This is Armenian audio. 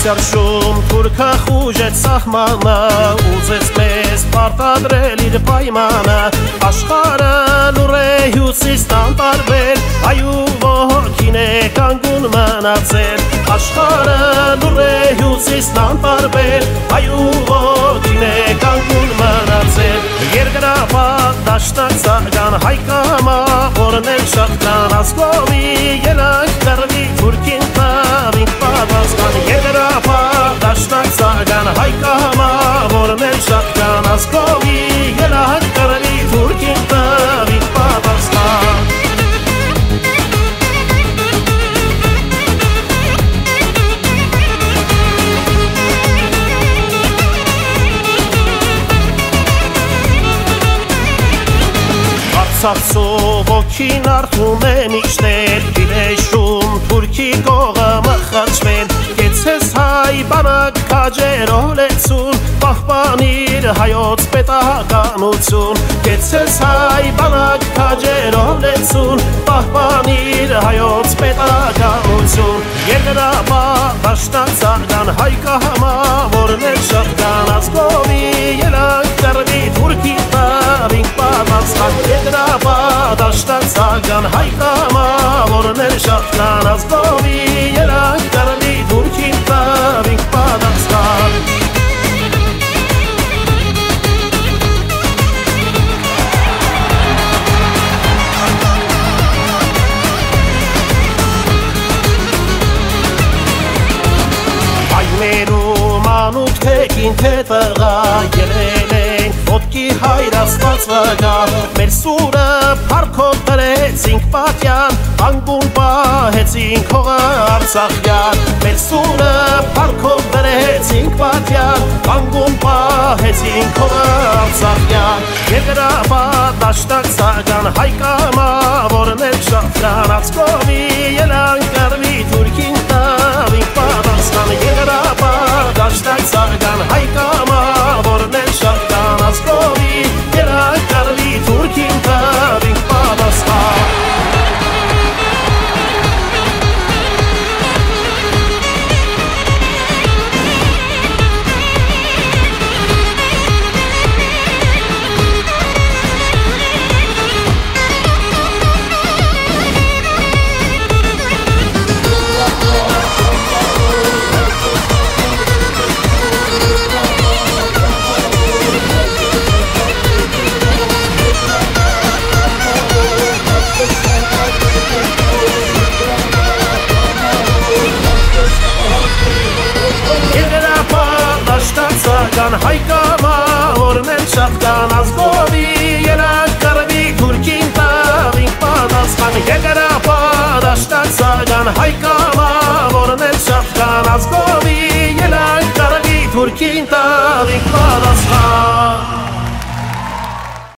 Ասյարշում թուրքը խուժեց սահմանը, ուզեց մեզ պարտադրել իր պայմանը, աշխարհը լուր է հյուսիսն տարբեր, այու ոգին է կանգուն մնացել, աշխարհը լուր է հյուսիսն տարբեր, այու ոգին է կանգուն մնացել, երկրապատ դաշնակ սարգան հայկամա, որն էլ շատ կան ասկովի, ելանք դրվի թուրքին տավին պատասխան, երկրապատ դաշնակ սարգան հայկամա, որն էլ շատ կան ասկովի, ելանք դրվի թուրքին տավին պատասխան. Արցախցու ոգին արթում է միշտեր, Գիրեշում թուրքի կողմը խաչվել, Կեցես հայ բանակ քաջերով լեցուն, Պահպանիր հայոց պետականություն, Կեցես հայ բանակ քաջերով լեցուն, Պահպանիր հայոց պետականություն, Երկրապատ դաշնակ սարգան հայկամա, որն էլ շատ կան ասկովի, ելանք դրվի թուրքի տավին պատասխան, Երկրապատ դաշնակ սարգան հայկամա, որն էլ շատ կան ասկովի, ելանք դրվի թուրքի տավին պատասխան. Այներում անուք թեկին թե տղա, ելել ենք ոտքի հայրաստված վգա, մեր սուրը փառքով տրեցինք պատյան, անգուն պահեցինք հողը արցախյան, մեր սուրը փառքով տրեցինք պատյան, անգուն պահեցինք հողը արցախյան, երկրապատ դաշնակ սարգան հայկամա, որն էլ շատ կան ասկովի, ելանք դրվի թուրքին տավին պատասխան, երկրապատ դաշնակ սարգան հայկամա, որն էլ շատ կան ասկովի, ելանք դրվի թուրքին տավին պատասխան. Սարգան հայկամա, որն էլ շատ կան ասկովի, ելանք դրվի թուրքին տավին պատասխան, Երկրապատ դաշնակ սարգան հայկամա,